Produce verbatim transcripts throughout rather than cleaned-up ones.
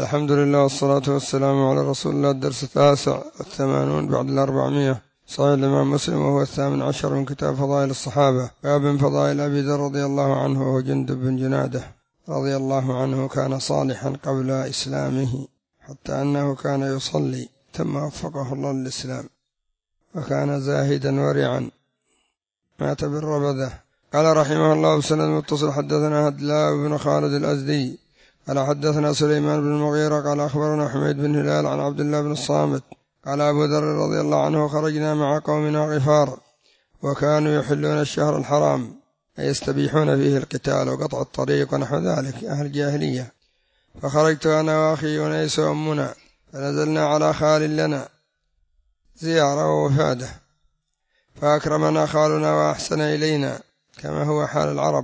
الحمد لله والصلاة والسلام على رسول الله. الدرس التاسع الثمانون بعد الأربعمائة، صحيح الإمام مسلم، وهو الثامن عشر من كتاب فضائل الصحابة. باب من فضائل أبي ذر رضي الله عنه وهو جندب بن جنادة رضي الله عنه. كان صالحا قبل إسلامه حتى أنه كان يصلي ثم وفقه الله للإسلام، وكان زاهدا ورعا، مات بالربذة. قال رحمه الله بسند متصل: حدثنا هدلاء بن خالد الأزدي قال حدثنا سليمان بن المغيرة قال أخبرنا حميد بن هلال عن عبد الله بن الصامت قال أبو ذر رضي الله عنه: خرجنا مع قومنا غفار، وكانوا يحلون الشهر الحرام، أي يستبيحون فيه القتال وقطع الطريق ونحو ذلك، أهل الجاهلية. فخرجت أنا وأخي أنيس وأمنا، فنزلنا على خال لنا زيارة ووفادة، فأكرمنا خالنا وأحسن إلينا كما هو حال العرب،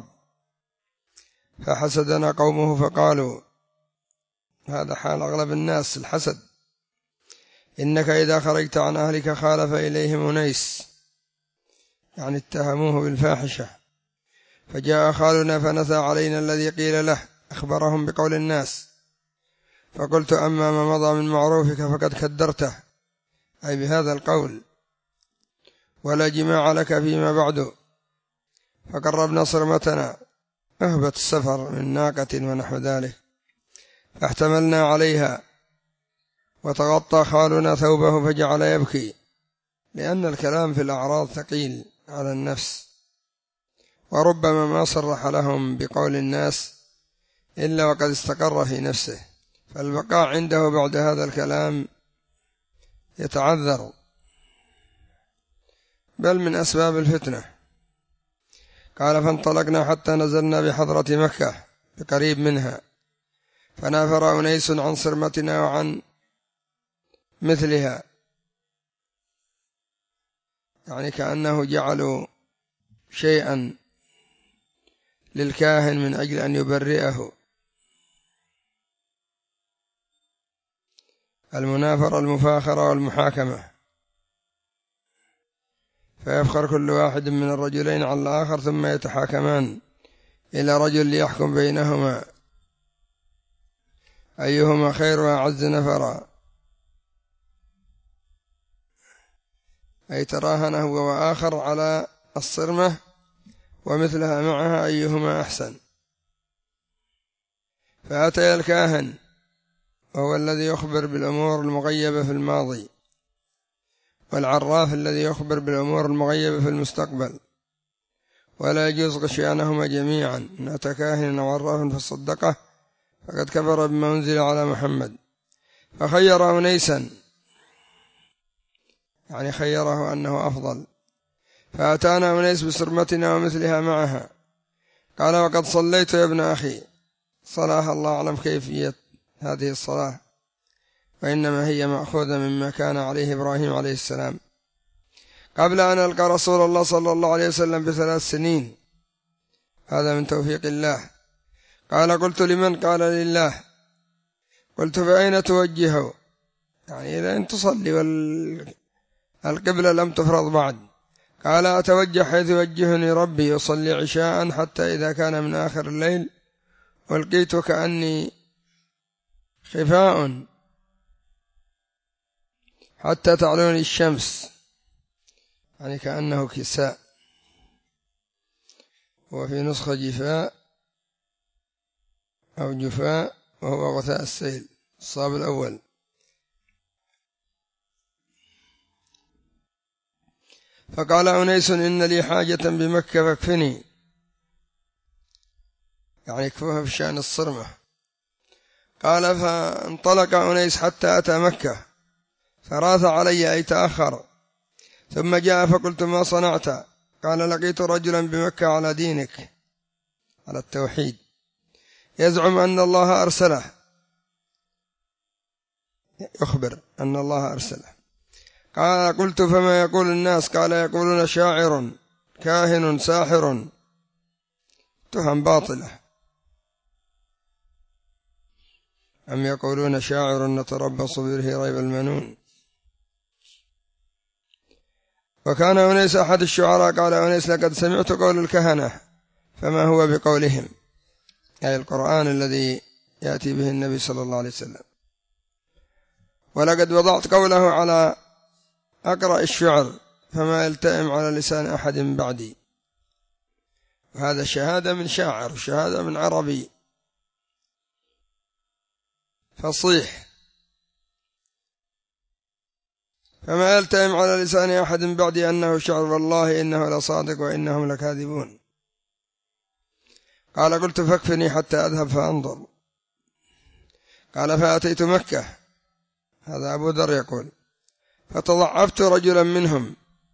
فحسدنا قومه فقالوا، هذا حال أغلب الناس الحسد: إنك إذا خرجت عن أهلك خالف إليهم أنيس، يعني اتهموه بالفاحشة. فجاء خالنا فنثى علينا الذي قيل له، أخبرهم بقول الناس. فقلت: أما ما مضى من معروفك فقد كدرته، أي بهذا القول، ولا جماع لك فيما بعد. فقربنا صرمتنا، أهبت السفر من ناقة ونحو ذلك، فاحتملنا عليها، وتغطى خالنا ثوبه فجعل يبكي، لأن الكلام في الأعراض ثقيل على النفس، وربما ما صرح لهم بقول الناس إلا وقد استقر في نفسه، فالبقاء عنده بعد هذا الكلام يتعذر، بل من أسباب الفتنة. قال: فانطلقنا حتى نزلنا بحضرة مكة بقريب منها، فنافر أنيس عن صرمتنا وعن مثلها، يعني كأنه جعلوا شيئا للكاهن من أجل أن يبرئه. المنافرة المفاخرة والمحاكمة، فيفخر كل واحد من الرجلين على الآخر ثم يتحاكمان إلى رجل ليحكم بينهما أيهما خير وأعز نفرا، أي تراهن هو وآخر على الصرمة ومثلها معها أيهما أحسن. فأتي الكاهن، وهو الذي يخبر بالأمور المغيبة في الماضي، والعراف الذي يخبر بالأمور المغيبة في المستقبل، ولا يجوز غشيانهما جميعا. إن أتى كاهن أو عراف فصدقه فقد كفر بما أنزل على محمد. فخير أنيسا، يعني خيره أنه أفضل. فأتانا أنيس بصرمتنا ومثلها معها، قال: وقد صليت يا ابن أخي. صلاة الله أعلم كيفية هذه الصلاة، وإنما هي مأخوذة مما كان عليه إبراهيم عليه السلام قبل أن ألقى رسول الله صلى الله عليه وسلم بثلاث سنين، هذا من توفيق الله. قال: قلت: لمن؟ قال: لله. قلت: فأين توجهه؟ يعني إذا أنت تصلي والقبلة لم تفرض بعد. قال: أتوجه حيث يوجهني ربي، يصلي عشاء حتى إذا كان من آخر الليل ولقيت كأني خفاء حتى تعلوني الشمس، يعني كأنه كساء، وفي نسخة جفاء أو جفاء، وهو غثاء السيل، الصاب الأول. فقال أنيس: إن لي حاجة بمكة فاكفني، يعني يكفوها في شأن الصرمة. قال: فانطلق أنيس حتى أتى مكة، فراث علي أي تأخر، ثم جاء فقلت: ما صنعت؟ قال: لقيت رجلا بمكة على دينك، على التوحيد، يزعم أن الله أرسله، يخبر أن الله أرسله. قال: قلت: فما يقول الناس؟ قال: يقولون شاعر، كاهن، ساحر، تهم باطلة. أم يقولون شاعر نتربص به ريب المنون. وكان أنيس أحد الشعراء. قال أنيس: لقد سمعت قول الكهنة، فما هو بقولهم، أي القرآن الذي يأتي به النبي صلى الله عليه وسلم. ولقد وضعت قوله على أقرأ الشعر فما يلتئم على لسان أحد بعدي. وهذا شهادة من شاعر، شهادة من عربي فصيح. فما يلتئم على لسان أحد بعدي أنه شعر، والله إنه لصادق وإنهم لكاذبون. قال قلت فاكفني حتى أذهب فأنظر. قال فأتيت مكة، هذا أبو ذر يقول، فتضعفت رجلا منهم،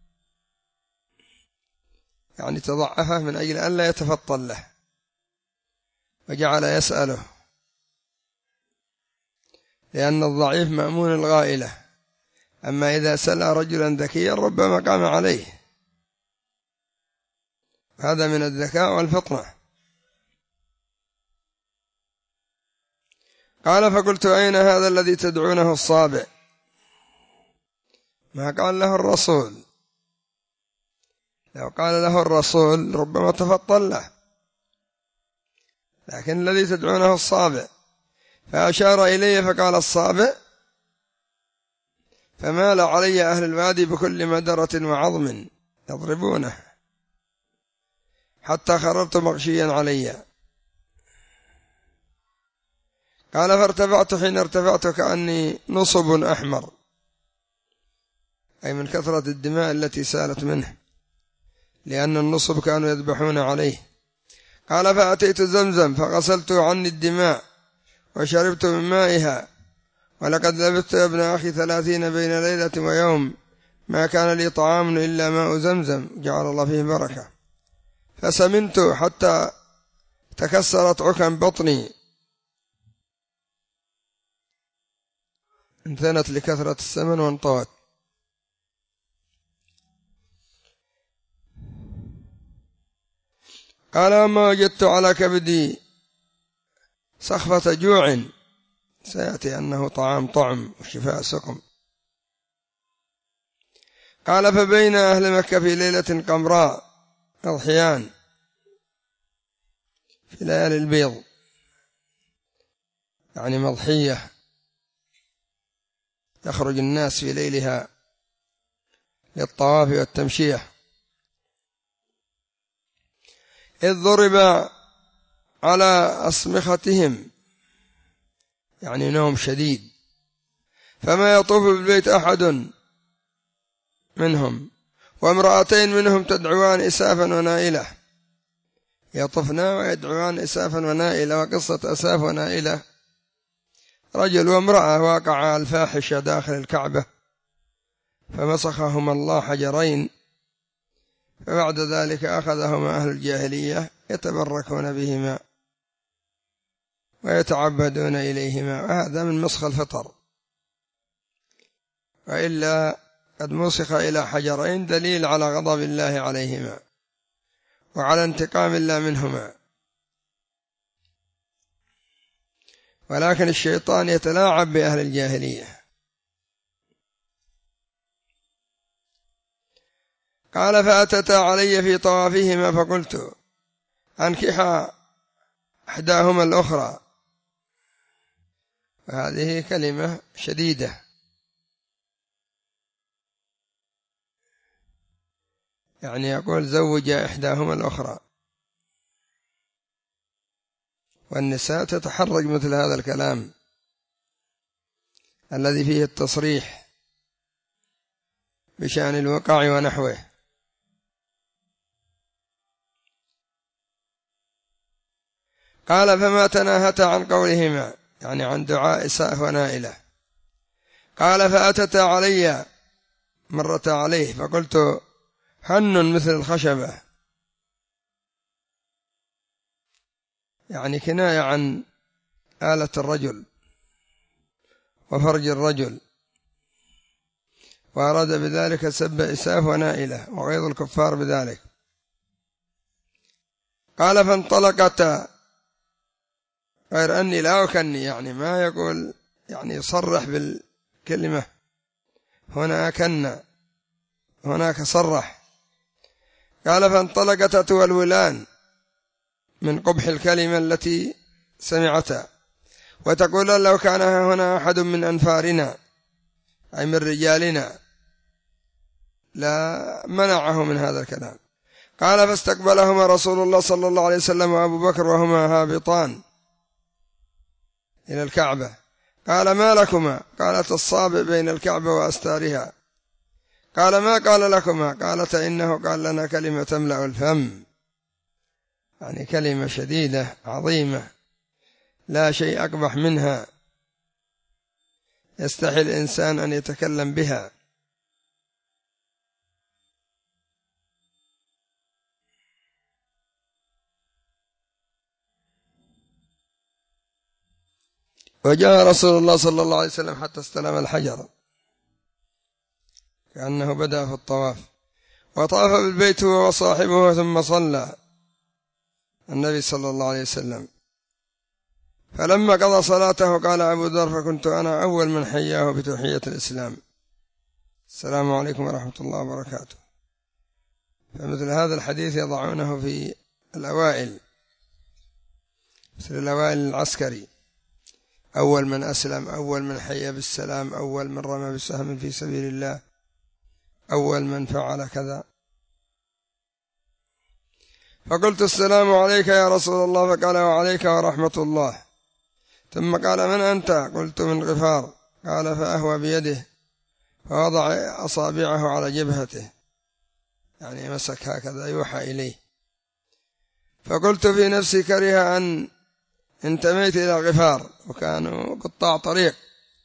يعني تضعفه من أجل أن لا يتفطن له، وجعل يسأله، لأن الضعيف مأمون الغائلة، أما إذا سأل رجلا ذكيا ربما قام عليه، هذا من الذكاء والفطنة. قال فقلت أين هذا الذي تدعونه الصابع؟ ما قال له الرسول، لو قال له الرسول ربما تفطن له، لكن الذي تدعونه الصابع. فأشار إلي فقال الصابع، فمال علي أهل الوادي بكل مدرة وعظم يضربونه حتى خررت مغشيا علي. قال فارتفعت، حين ارتفعت كأني نصب أحمر، أي من كثرة الدماء التي سالت منه، لأن النصب كانوا يذبحون عليه. قال فأتيت زمزم فغسلت عني الدماء وشربت من مائها، ولقد لبثت يا ابن أخي ثلاثين بين ليلة ويوم ما كان لي طعام إلا ماء زمزم جعل الله فيه بركة، فسمنت حتى تكسرت عكم بطني، انثنت لكثرة السمن وانطوت. قال وما وجدت على كبدي سخفة جوع، سيأتي أنه طعام طعم وشفاء سقم. قال فبين أهل مكة في ليلة قمراء أضحيان، في ليالي البيض، يعني مضحية يخرج الناس في ليلها للطواف والتمشية، إذ ضرب على أصمختهم، يعني نوم شديد، فما يطوف بالبيت أحد منهم، وامرأتين منهم تدعوان إسافا ونائلة، يطفنا ويدعوان إسافا ونائلة. وقصة أساف ونائلة رجل وامرأة واقعا الفاحشة داخل الكعبة، فمسخهما الله حجرين، فبعد ذلك أخذهما أهل الجاهلية يتبركون بهما ويتعبدون إليهما، وهذا من مسخ الفطر، وإلا قد مسخ إلى حجرين دليل على غضب الله عليهما وعلى انتقام الله منهما. ولكن الشيطان يتلاعب بأهل الجاهلية. قال فأتتا علي في طوافهما فقلت أنكحا إحداهما الأخرى، وهذه كلمة شديدة، يعني يقول زوج إحداهما الأخرى، والنساء تتحرج مثل هذا الكلام الذي فيه التصريح بشأن الوقاع ونحوه. قال فما تناهتا عن قولهما، يعني عن دعاء إساف ونائلة. قال فأتتا علي، مرتا عليه، فقلت هن مثل الخشبة، يعني كناية عن آلة الرجل وفرج الرجل، وأراد بذلك سب إساف ونائلة وغيظ الكفار بذلك. قال فانطلقتا، غير أني لا أكني، يعني ما يقول، يعني يصرح بالكلمة، هنا أكن هناك صرح. قال فانطلقتا تولولان من قبح الكلمة التي سمعتها، وتقول لو كان هنا أحد من أنفارنا أي من رجالنا لا منعه من هذا الكلام. قال فاستقبلهما رسول الله صلى الله عليه وسلم وأبو بكر وهما هابطان إلى الكعبة. قال ما لكما؟ قالت الصابع بين الكعبة وأستارها. قال ما قال لكما؟ قالت إنه قال لنا كلمة تملأ الفم، يعني كلمة شديدة عظيمة لا شيء أقبح منها يستحي الإنسان أن يتكلم بها. وجاء رسول الله صلى الله عليه وسلم حتى استلم الحجر كأنه بدأ في الطواف، وطاف بالبيت هو وصاحبه ثم صلى النبي صلى الله عليه وسلم. فلما قضى صلاته قال أبو ذر فكنت أنا أول من حياه بتحية الإسلام، السلام عليكم ورحمة الله وبركاته. فمثل هذا الحديث يضعونه في الأوائل، مثل الأوائل العسكري، أول من أسلم، أول من حيا بالسلام، أول من رمى بسهم في سبيل الله، أول من فعل كذا. فقلت السلام عليك يا رسول الله، فقال وعليك ورحمة الله. ثم قال من أنت؟ قلت من غفار. قال فأهوى بيده فوضع أصابعه على جبهته، يعني مسك هكذا يوحى إليه. فقلت في نفسي كره أن انتميت إلى غفار وكانوا قطاع طريق،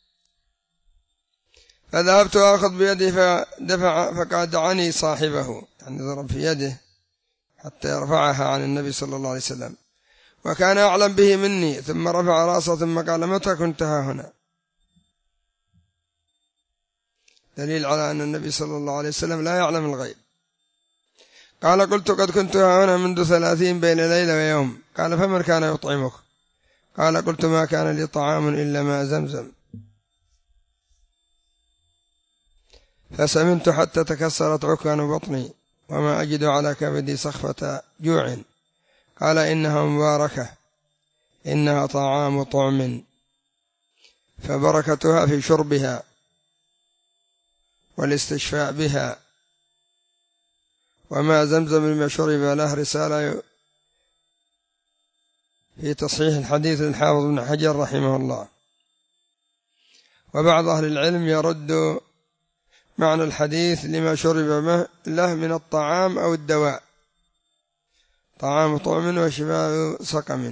فذهبت أخذ بيدي فدفع فقادعني صاحبه، يعني ضرب في يده حتى يرفعها عن النبي صلى الله عليه وسلم، وكان أعلم به مني. ثم رفع رأسه ثم قال متى كنت ها هنا؟ دليل على أن النبي صلى الله عليه وسلم لا يعلم الغيب. قال قلت قد كنت ها هنا منذ ثلاثين بين ليلة ويوم. قال فمن كان يطعمك؟ قال قلت ما كان لي طعام إلا ماء زمزم، فسمنت حتى تكسرت عكان بطني وما أجد على كبدي صخفة جوع. قال إنها مباركة، إنها طعام طعم، فبركتها في شربها والاستشفاء بها. وما زمزم لما شرب له رسالة في تصحيح الحديث للحافظ بن حجر رحمه الله. وبعض أهل العلم يرد معنى الحديث لما شرب له من الطعام أو الدواء، طعام طعم وشفاء سقم.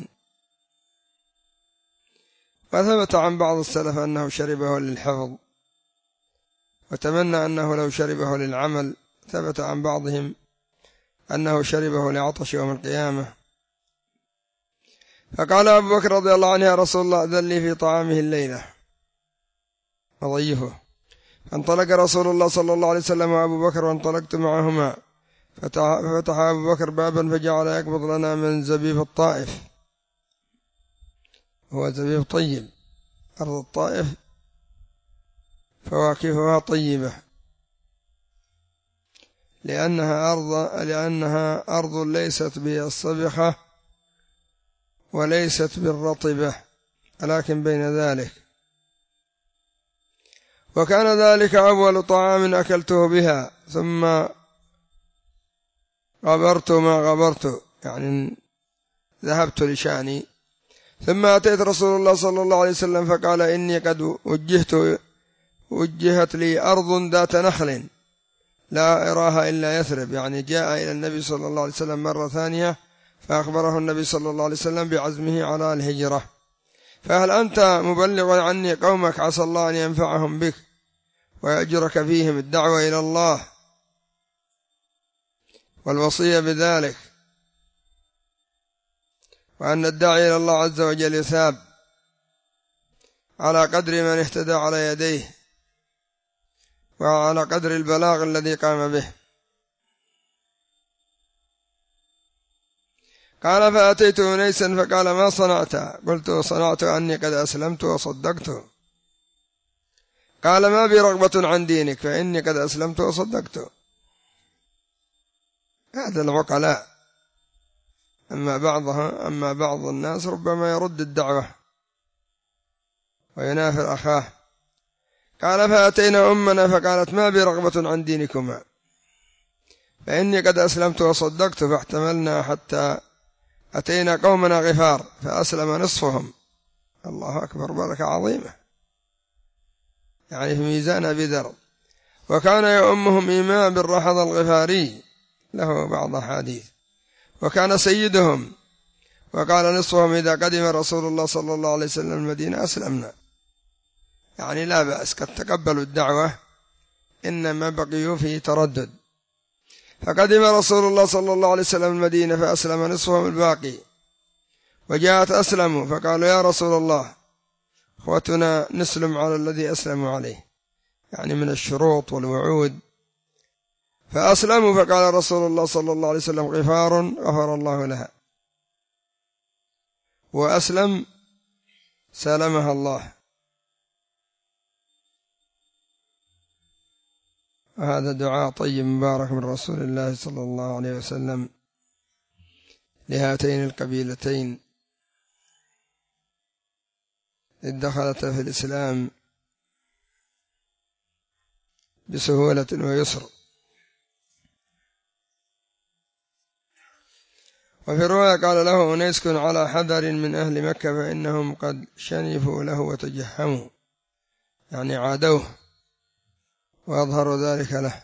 وثبت عن بعض السلف أنه شربه للحفظ، وتمنى أنه لو شربه للعمل. ثبت عن بعضهم أنه شربه لعطش يوم القيامة. فقال أبو بكر رضي الله عنه يا رسول الله أذن لي في طعامه الليلة أضيفه. فانطلق رسول الله صلى الله عليه وسلم وأبو بكر وانطلقت معهما، ففتح أبو بكر بابا فجعل يقبض لنا من زبيب الطائف، هو زبيب طيب، أرض الطائف فواكهها طيبة لأنها أرض, لأنها أرض ليست بالصبخة وليست بالرطبة، ولكن بين ذلك. وكان ذلك أول طعام أكلته بها، ثم غبرت ما غبرت، يعني ذهبت لشأني. ثم أتيت رسول الله صلى الله عليه وسلم فقال إني قد وجهت وجهت لي أرض ذات نخل لا أراها إلا يثرب، يعني جاء إلى النبي صلى الله عليه وسلم مرة ثانية فأخبره النبي صلى الله عليه وسلم بعزمه على الهجرة. فهل أنت مبلغ عني قومك عسى الله أن ينفعهم بك ويأجرك فيهم الدعوة إلى الله والوصية بذلك، وأن الداعي إلى الله عز وجل يثاب على قدر من اهتدى على يديه وعلى قدر البلاغ الذي قام به. قال فأتيت أنيسا فقال ما صنعت؟ قلت صنعت أني قد أسلمت وصدقت. قال ما بي رغبة عن دينك فإني قد أسلمت وصدقت. هذا العقلاء. أما بعضها أما بعض الناس ربما يرد الدعوة وينافر أخاه. قال فأتينا أمنا فقالت ما بي رغبة عن دينكما، فإني قد أسلمت وصدقت، فاحتملنا حتى أتينا قومنا غفار فأسلم نصفهم. الله أكبر، بركة عظيمة يعني في ميزان أبي ذر. وكان يؤمهم إيمان بن رحض الغفاري له بعض حديث، وكان سيدهم، وقال نصفهم إذا قدم رسول الله صلى الله عليه وسلم المدينة أسلمنا، يعني لا بأس قد تقبلوا الدعوة، إنما بقيوا في تردد. فقدم رسول الله صلى الله عليه وسلم المدينة فأسلم نصفهم الباقي، وجاءت أسلموا فقالوا يا رسول الله أخوتنا نسلم على الذي أسلموا عليه، يعني من الشروط والوعود. فأسلموا فقال رسول الله صلى الله عليه وسلم غفار غفر الله لها، وأسلم سلمها الله. وهذا دعاء طيب مبارك من رسول الله صلى الله عليه وسلم لهاتين القبيلتين إذ دخلتا في الإسلام بسهولة ويسر. وفي الرواية قال له أنيس كن على حذر من أهل مكة فإنهم قد شنفوا له وتجهموا، يعني عادوه وأظهروا ذلك له.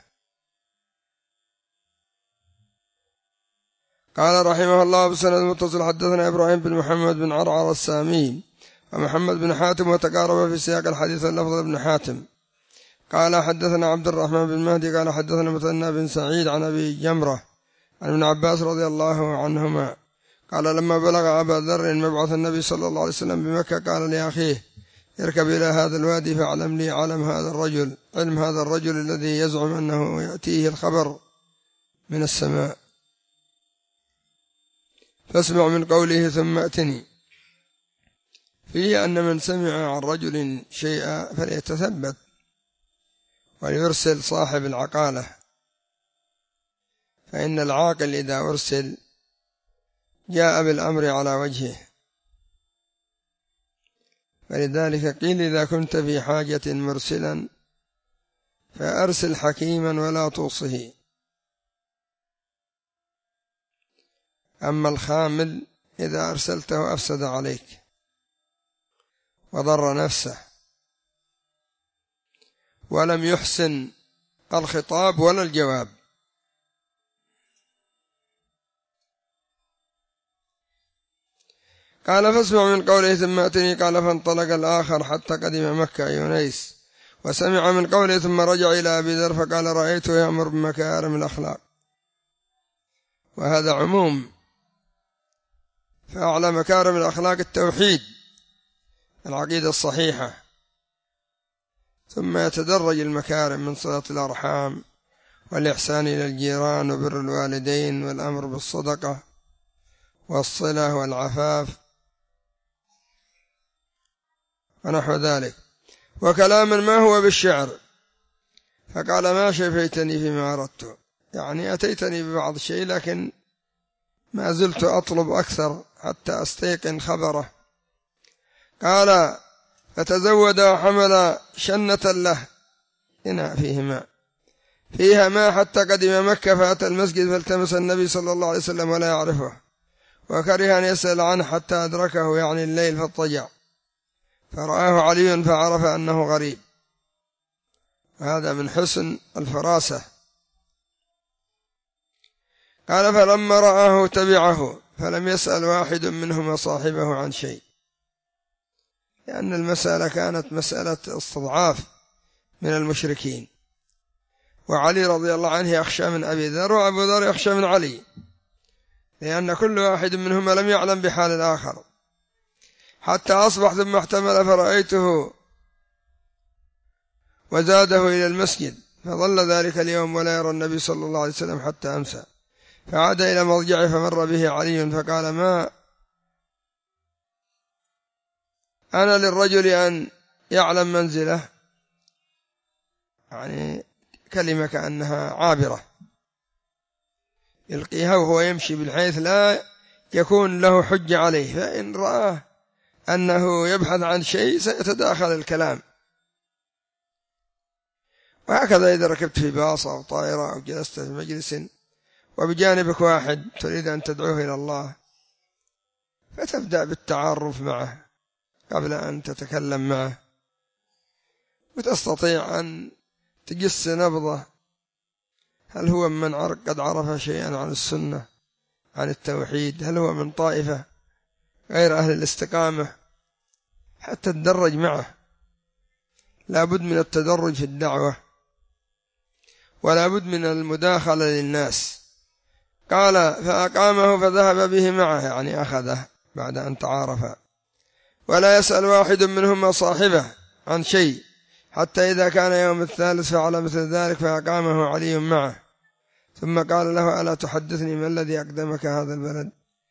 قال رحمه الله بسند متصل حدثنا إبراهيم بن محمد بن عرعر السامي ومحمد بن حاتم، وتقارب في سياق الحديث اللفظ ابن حاتم. قال حدثنا عبد الرحمن بن مهدي قال حدثنا مثنى بن سعيد عن أبي جمرة عن ابن عباس رضي الله عنهما قال لما بلغ أبا ذر مبعث النبي صلى الله عليه وسلم بمكة قال لأخيه اركب إلى هذا الوادي فاعلم لي علم هذا الرجل علم هذا الرجل الذي يزعم أنه يأتيه الخبر من السماء، فاسمع من قوله ثم أتني، فيه أن من سمع عن رجل شيئا فليتثبت وليرسل صاحب العقالة، فإن العاقل إذا أرسل جاء بالأمر على وجهه. فلذلك قيل إذا كنت في حاجة مرسلا فأرسل حكيما ولا توصه، أما الخامل إذا أرسلته أفسد عليك وضر نفسه ولم يحسن الخطاب ولا الجواب. قال فاسمع من قوله ثم أتني قال فانطلق الآخر حتى قدم مكة يونيس، وسمع من قوله ثم رجع إلى أبي ذر فقال رأيته يأمر بمكارم الأخلاق، وهذا عموم، فأعلى مكارم الأخلاق التوحيد العقيدة الصحيحة، ثم يتدرج المكارم من صلة الأرحام والإحسان إلى الجيران وبر الوالدين والأمر بالصدقة والصلة والعفاف ونحو ذلك، وكلاما ما هو بالشعر. فقال ما شفيتني فيما أردت، يعني أتيتني ببعض الشيء لكن ما زلت أطلب أكثر حتى أستيقن خبره. قال فتزود وحمل شنة له إناء فيه ماء فيها ماء حتى قدم مكة، فأتى المسجد فالتمس النبي صلى الله عليه وسلم ولا يعرفه، وكره أن يسأل عنه حتى أدركه يعني الليل فاضطجع، فرآه علي فعرف أنه غريب، وهذا من حسن الفراسة. قال فلما رآه تبعه فلم يسأل واحد منهما صاحبه عن شيء، لأن المسألة كانت مسألة استضعاف من المشركين، وعلي رضي الله عنه يخشى من أبي ذر، وأبو ذر يخشى من علي، لأن كل واحد منهما لم يعلم بحال الآخر، حتى أصبح ثم احتمل فرأيته وزاده إلى المسجد، فظل ذلك اليوم ولا يرى النبي صلى الله عليه وسلم حتى أمسى، فعاد إلى مضجعه فمر به علي فقال ما أنا للرجل أن يعلم منزله، يعني كلمة كأنها عابرة يلقيها وهو يمشي بحيث لا يكون له حجة عليه، فإن رآه أنه يبحث عن شيء سيتداخل الكلام. وهكذا إذا ركبت في باص أو طائرة أو جلست في مجلس وبجانبك واحد تريد أن تدعوه إلى الله، فتبدأ بالتعرف معه قبل أن تتكلم معه، وتستطيع أن تجس نبضه، هل هو من قد عرف شيئا عن السنة عن التوحيد، هل هو من طائفة غير أهل الاستقامة، حتى تدرج معه. لا بد من التدرج في الدعوة، ولا بد من المداخلة للناس. قال فأقامه فذهب به معه، يعني أخذه بعد أن تعارفا، ولا يسأل واحد منهما صاحبه عن شيء حتى إذا كان يوم الثالث فعل مثل ذلك فأقامه علي معه، ثم قال له ألا تحدثني ما الذي أقدمك هذا البلد؟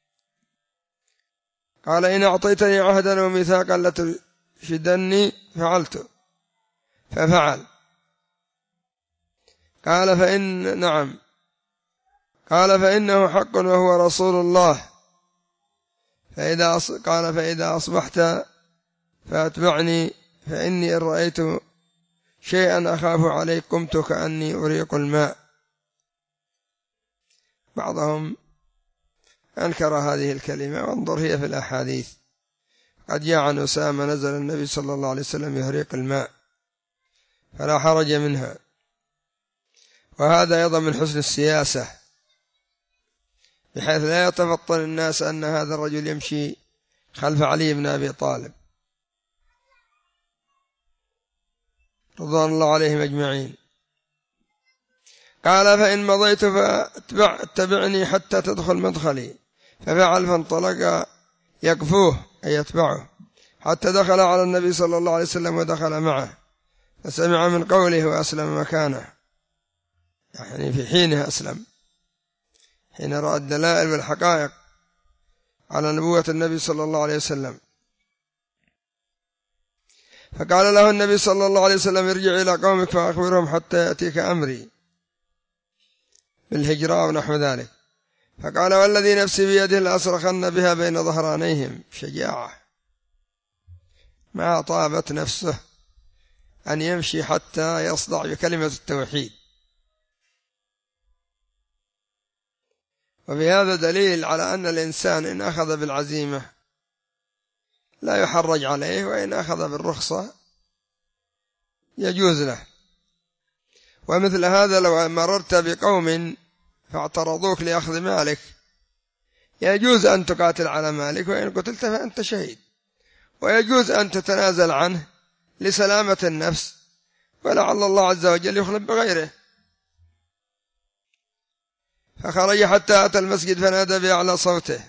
قال إن أعطيتني عهدا وميثاقا لترشدني فعلت، ففعل. قال فإن نعم قال فإنه حق وهو رسول الله. فإذا أص... قال فإذا أصبحت فأتبعني، فإني إن رأيت شيئا أخاف عليك قمت كأني أريق الماء. بعضهم أنكر هذه الكلمة، وانظر هي في الأحاديث. قد جاء عن أسامة نزل النبي صلى الله عليه وسلم يهريق الماء فلا حرج منها. وهذا أيضا من حسن السياسة، بحيث لا يتفطن الناس أن هذا الرجل يمشي خلف علي بن أبي طالب رضوان الله عليهم أجمعين. قال فإن مضيت فاتبعني حتى تدخل مدخلي، ففعل فانطلق يقفوه أي يتبعه حتى دخل على النبي صلى الله عليه وسلم ودخل معه، فسمع من قوله وأسلم مكانه، يعني في حينها أسلم، حين رأى الدلائل والحقائق على نبوة النبي صلى الله عليه وسلم. فقال له النبي صلى الله عليه وسلم ارجع إلى قومك فأخبرهم حتى يأتيك أمري بالهجرة ونحو ذلك. فقال والذي نفسي بيده لأصرخن بها بين ظهرانيهم. شجاعة، ما طابت نفسه أن يمشي حتى يصدع بكلمة التوحيد. وبهذا دليل على أن الإنسان إن أخذ بالعزيمة لا يحرج عليه، وإن أخذ بالرخصة يجوز له. ومثل هذا لو مررت بقوم فاعترضوك لأخذ مالك يجوز أن تقاتل على مالك، وإن قتلت فأنت شهيد، ويجوز أن تتنازل عنه لسلامة النفس، ولعل الله عز وجل يخلف بغيره. فخرج حتى أتى المسجد فنادى بأعلى صوته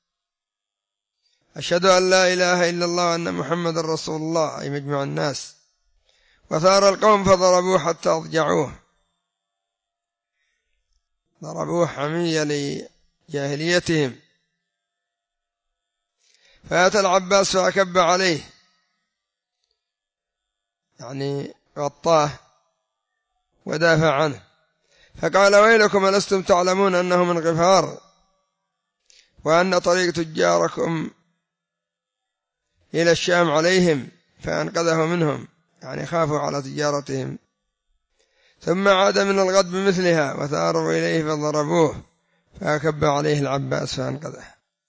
أشهد أن لا إله إلا الله وأن محمد رسول الله، أي مجمع الناس. وثار القوم فضربوه حتى أضجعوه، ضربوه حمية لجاهليتهم. فأتى العباس فأكب عليه، يعني غطاه ودافع عنه، فقال ويلكم ألستم تعلمون أنه من غفار، وأن طريق تجاركم إلى الشام عليهم، فأنقذه منهم، يعني خافوا على تجارتهم. ثم عاد من الغد بمثلها وثاروا إليه فضربوه فأكب عليه العباس فأنقذه.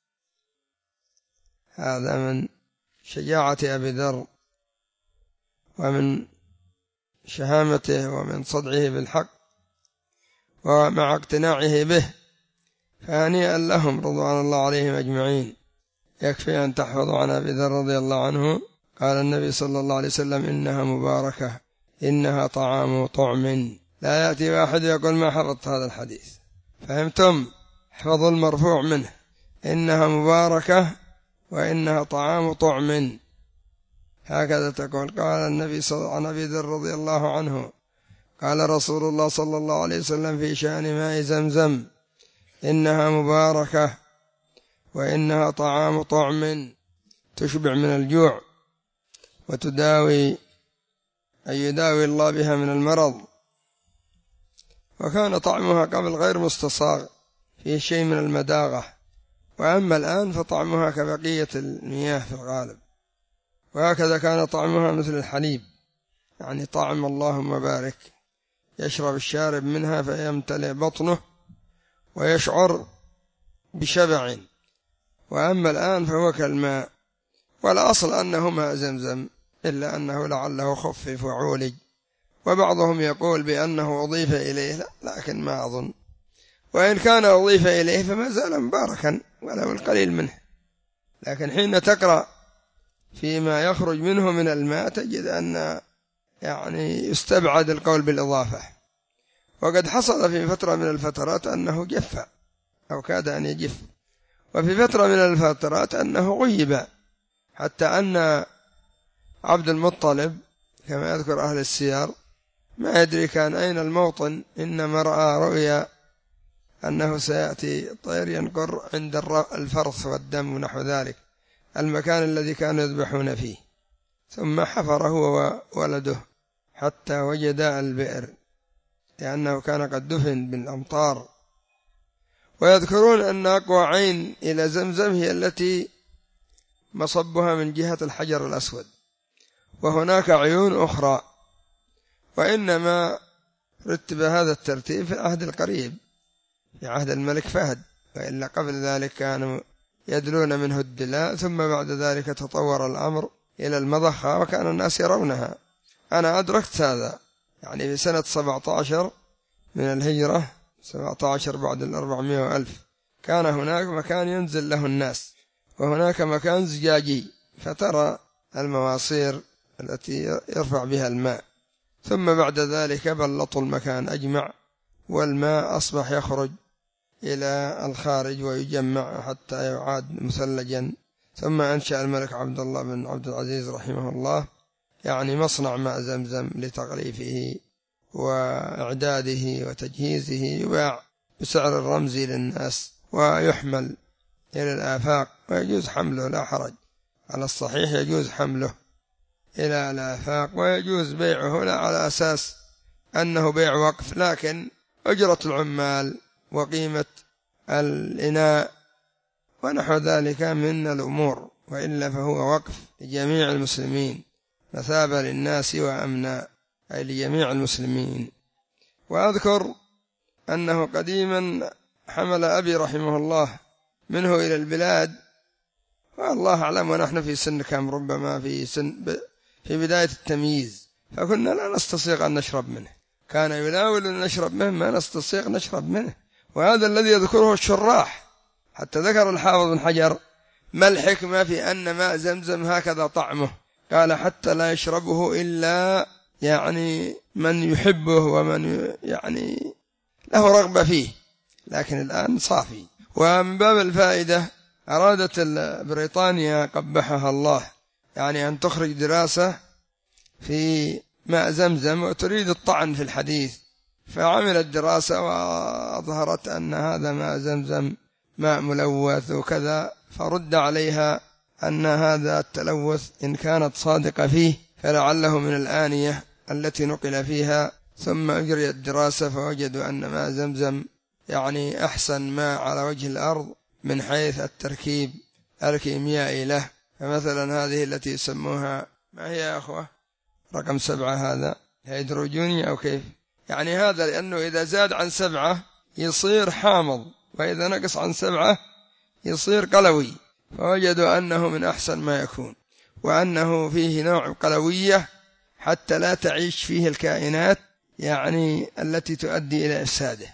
هذا من شجاعة أبي ذر ومن شهامته ومن صدعه بالحق ومع اقتناعه به، فهنيئا لهم رضوان الله عليهم أجمعين. يكفي أن تحفظوا عن أبي ذر رضي الله عنه قال النبي صلى الله عليه وسلم إنها مباركة إنها طعام طعم. لا يأتي واحد يقول ما حفظت هذا الحديث، فهمتم؟ احفظوا المرفوع منه، إنها مباركة وإنها طعام طعم، هكذا تقول. قال النبي صلى الله عن أبي ذر رضي الله عنه قال رسول الله صلى الله عليه وسلم في شأن ماء زمزم إنها مباركة وإنها طعام طعم، تشبع من الجوع وتداوي أي يداوي الله بها من المرض. وكان طعمها قبل غير مستصاغ، فيه شيء من المداغة، وأما الآن فطعمها كبقية المياه في الغالب. وهكذا كان طعمها مثل الحليب، يعني طعم اللهم بارك، يشرب الشارب منها فيمتلئ بطنه ويشعر بشبع. وأما الآن فهو كالماء، والأصل أنه ماء زمزم، إلا أنه لعله خفف وعولج، وبعضهم يقول بأنه أضيف إليه، لا، لكن ما أظن، وإن كان أضيف إليه فما زال مباركا ولو القليل منه. لكن حين تقرأ فيما يخرج منه من الماء تجد أن يعني يستبعد القول بالإضافة. وقد حصل في فترة من الفترات أنه جف أو كاد أن يجف، وفي فترة من الفترات أنه غيب، حتى أن عبد المطلب كما يذكر أهل السير ما يدري كان أين الموطن، إنما رأى رؤيا أنه سيأتي طير ينقر عند الفرث والدم ونحو ذلك، المكان الذي كانوا يذبحون فيه، ثم حفر هو وولده حتى وجد البئر، لأنه كان قد دفن بالأمطار. ويذكرون أن أقوى عين إلى زمزم هي التي مصبها من جهة الحجر الأسود، وهناك عيون أخرى، وإنما رتب هذا الترتيب في العهد القريب في عهد الملك فهد، وإلا قبل ذلك كانوا يدلون منه الدلاء، ثم بعد ذلك تطور الأمر إلى المضخة وكان الناس يرونها. أنا أدركت هذا يعني في سنة سبعة عشر من الهجرة، سبعة عشر بعد الأربعمائة وألف، كان هناك مكان ينزل له الناس، وهناك مكان زجاجي، فترى المواصير التي يرفع بها الماء، ثم بعد ذلك بلطوا المكان أجمع، والماء أصبح يخرج إلى الخارج ويجمع حتى يعاد مثلجا. ثم أنشأ الملك عبد الله بن عبد العزيز رحمه الله يعني مصنع ماء زمزم لتغليفه وإعداده وتجهيزه، يباع بسعر الرمزي للناس ويحمل إلى الآفاق، ويجوز حمله لا حرج، على الصحيح يجوز حمله إلى الآفاق، ويجوز بيعه لا على أساس أنه بيع وقف، لكن أجرة العمال وقيمة الإناء ونحو ذلك من الأمور، وإلا فهو وقف لجميع المسلمين مثابة للناس وأمنا، أي لجميع المسلمين. وأذكر أنه قديما حمل أبي رحمه الله منه إلى البلاد، والله أعلم ونحن في سن كم، ربما في سن في بداية التمييز، فكنا لا نستطيع أن نشرب منه، كان يناول أن نشرب منه، ما نستطيع نشرب منه. وهذا الذي يذكره الشراح، حتى ذكر الحافظ بن حجر ما الحكمة في أن ماء زمزم هكذا طعمه، قال حتى لا يشربه إلا يعني من يحبه ومن يعني له رغبة فيه، لكن الآن صافي. ومن باب الفائدة أرادت بريطانيا قبحها الله يعني أن تخرج دراسة في ماء زمزم وتريد الطعن في الحديث، فعملت دراسة وأظهرت أن هذا ماء زمزم ماء ملوث وكذا، فرد عليها أن هذا التلوث إن كانت صادقة فيه فلعله من الآنية التي نقل فيها. ثم أجريت الدراسة فوجدوا أن ماء زمزم يعني أحسن ماء على وجه الأرض من حيث التركيب الكيميائي له. فمثلا هذه التي يسموها ما هي يا أخوة رقم سبعة، هذا هيدروجيني أو كيف، يعني هذا لأنه إذا زاد عن سبعة يصير حامض، وإذا نقص عن سبعة يصير قلوي، فوجدوا أنه من أحسن ما يكون، وأنه فيه نوع قلوية حتى لا تعيش فيه الكائنات يعني التي تؤدي إلى إفساده،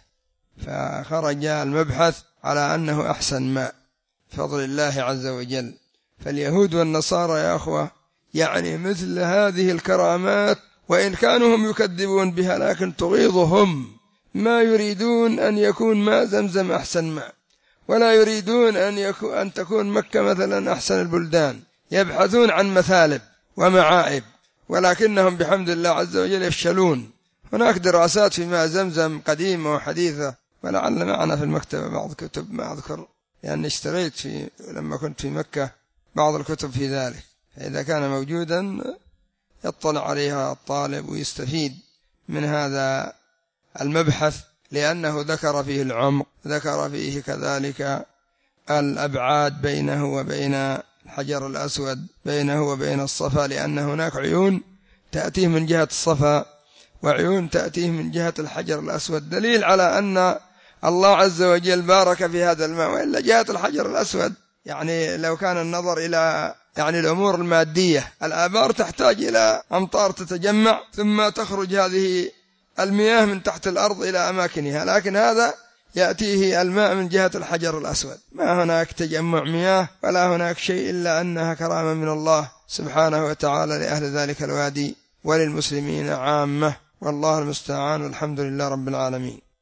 فخرج المبحث على أنه أحسن ماء بفضل الله عز وجل. فاليهود والنصارى يا أخوة يعني مثل هذه الكرامات وإن كانوا هم يكذبون بها لكن تغيظهم، ما يريدون أن يكون ماء زمزم أحسن ماء، ولا يريدون أن, يكون أن تكون مكة مثلا أحسن البلدان، يبحثون عن مثالب ومعائب، ولكنهم بحمد الله عز وجل يفشلون. هناك دراسات في ماء زمزم قديمة وحديثة، ولعل معنا في المكتبة بعض كتب ما أذكر، يعني اشتريت في لما كنت في مكة بعض الكتب في ذلك، فإذا كان موجودا يطلع عليها الطالب ويستفيد من هذا المبحث، لأنه ذكر فيه العمق، ذكر فيه كذلك الأبعاد بينه وبين الحجر الأسود بينه وبين الصفا، لأن هناك عيون تأتيه من جهة الصفا وعيون تأتيه من جهة الحجر الأسود، دليل على أن الله عز وجل بارك في هذا الماء. وإلا جهة الحجر الأسود يعني لو كان النظر إلى يعني الأمور المادية، الآبار تحتاج إلى أمطار تتجمع ثم تخرج هذه المياه من تحت الأرض إلى أماكنها، لكن هذا يأتيه الماء من جهة الحجر الأسود، ما هناك تجمع مياه ولا هناك شيء إلا أنها كرامة من الله سبحانه وتعالى لأهل ذلك الوادي وللمسلمين عامة، والله المستعان، والحمد لله رب العالمين.